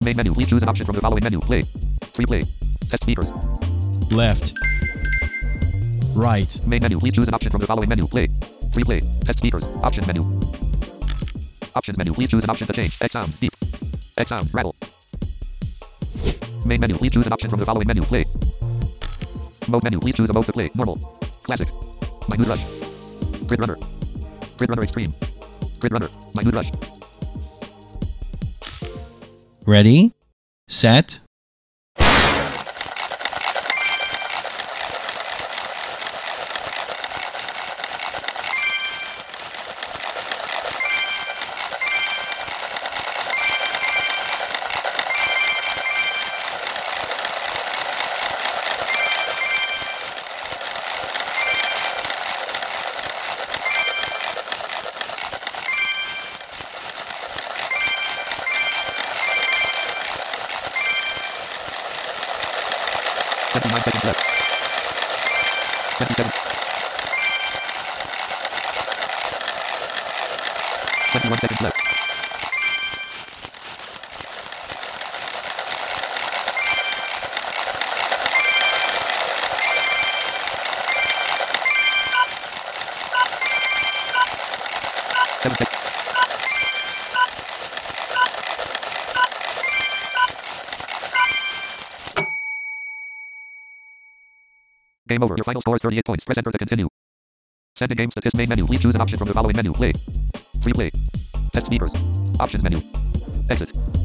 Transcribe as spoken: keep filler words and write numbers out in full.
Main menu. Please choose an option from the following menu. Play. Free play. Test speakers. Left. Right. Main menu. Please choose an option from the following menu. Play. Free play. Test speakers. Options menu. Options menu. Please choose an option to change. X sound. Deep. X sound. Rattle. Main menu. Please choose an option from the following menu. Play. Mode menu. Please choose a mode to play. Normal. Classic. Minute Rush. Grid Runner. Grid Runner Extreme. Grid Runner. Minute Rush. Ready, set. twenty-nine seconds left. twenty seconds. twenty-one seconds left. seven seconds. Game over. Your final score is thirty-eight points. Press enter to continue. Send in game statistics. Main menu. Please choose an option from the following menu. Play. Free play. Test speakers. Options menu. Exit.